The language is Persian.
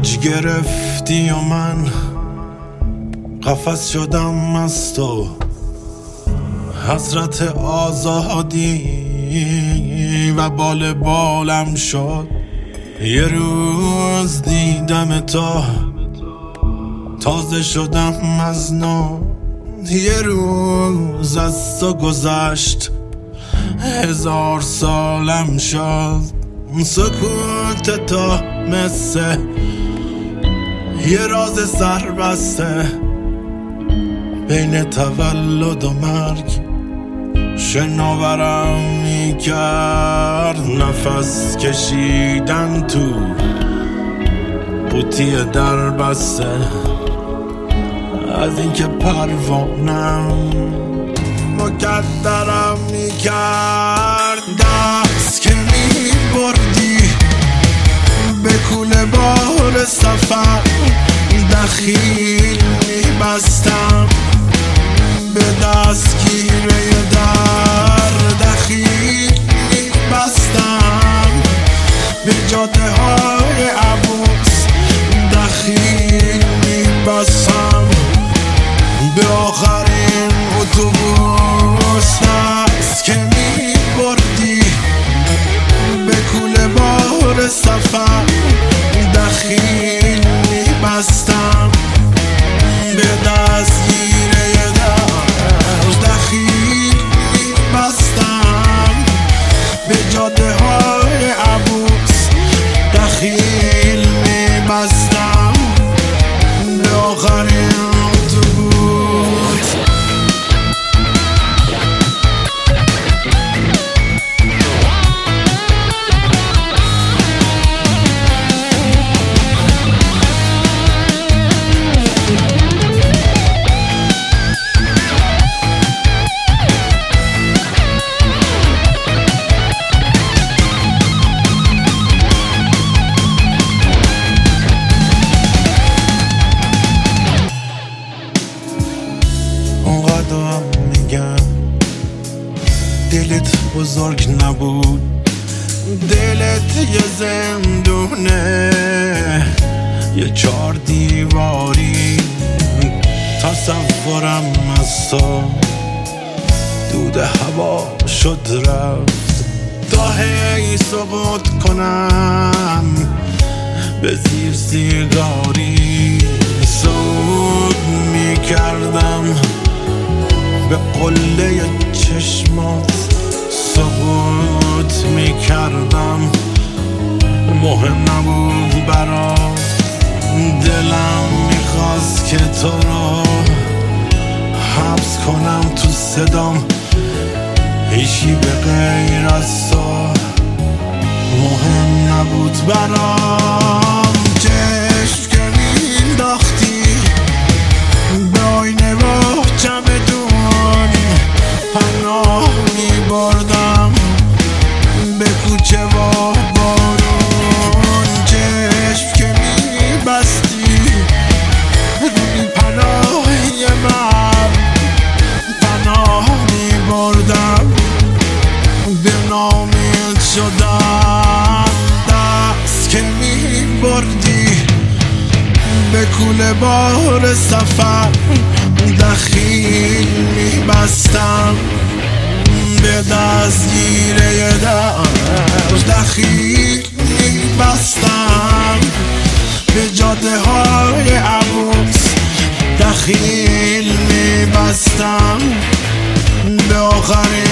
اوج گرفتی و من قفس شدم از تو، حضرت آزادی و بال بالم شد. یه روز دیدم تو، تازه شدم از نو. یه روز از تو گذشت، 1000 سالم شد. سکوت تو مثل یه راز سربسته، بین تولد و مرگ شناورم میکرد. نفس کشیدن تو قوطی در بسته، از اینکه پروانم مکدرم میکرد. دست که میبردی به کوله بار سفر، دخیل میبستم به دستگیره در، دخیل میبستم به جاده های عبوس، دخیل میبستم به آخرین اتوبوس. دست که میبردی به کوله بار سفر، دخیل میبستم به دستگیره در، دخیل میبستم به جاده های عبوس، دخیل میبستم به آخرین اتوبوس. اونقدر میگم دلت بزرگ نبود، دلت یه زندونه، یه 4 دیواری. تصورم از تو دود هوا شد رفت، تا هی ثبوت کنم به زیر سیگاری. صعود میکردم به قله چشمات، سقوط میکردم، مهم نبود برام. دلم میخواست که تو رو حبس کنم تو صدام، هیچی به غیر از تو مهم نبود برام. چشم که مینداختی به آینه با چمدون، پناه میبردم به کوچه و بارون. چشم که میبستی روی پناهی من، پناه میبردم به نامید شدم. دست که میبردی به کوله بار سفر، دخیل میبستم به دستگیره در، دخیل میبستم به جاده های عبوس، دخیل میبستم به آخرین